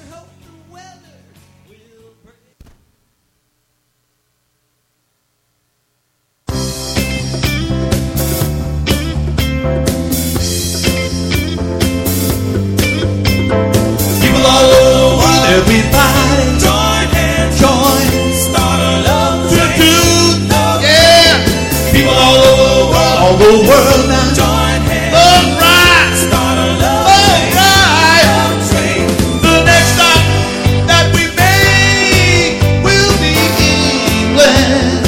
The world now. Join hands. All right. Start a love train. Love train. The next stop that we make will be England.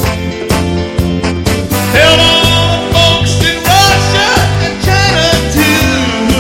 Tell all the folks in Russia and China too.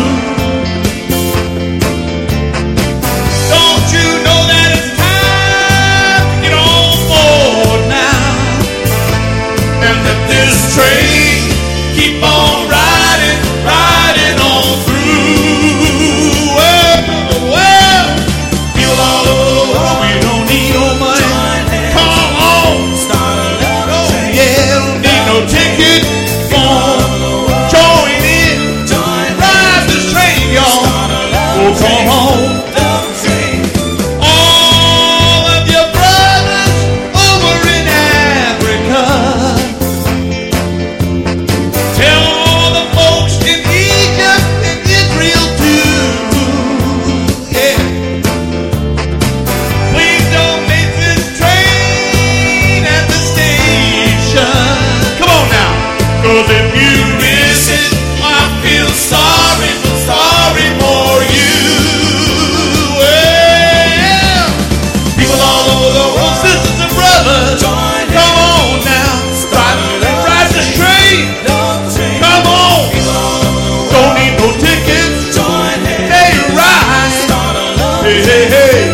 Don't you know that it's time to get on board now and that this train keep on riding, riding on through. Well, people all over the world, we don't need no money. Come on, start a love train. Yeah, don't need no ticket. Join in, ride this train, y'all. Oh, come on. All of your brothers over in Africa. Tell all the folks in Egypt and Israel too. Yeah. Please don't miss this train at the station. Come on now. 'Cause if you miss it, I feel sorry for you. Well, people all over the world, sisters and brothers, come on now. Ride this train. Come on. Don't need no tickets. Stay right. Hey, hey, hey.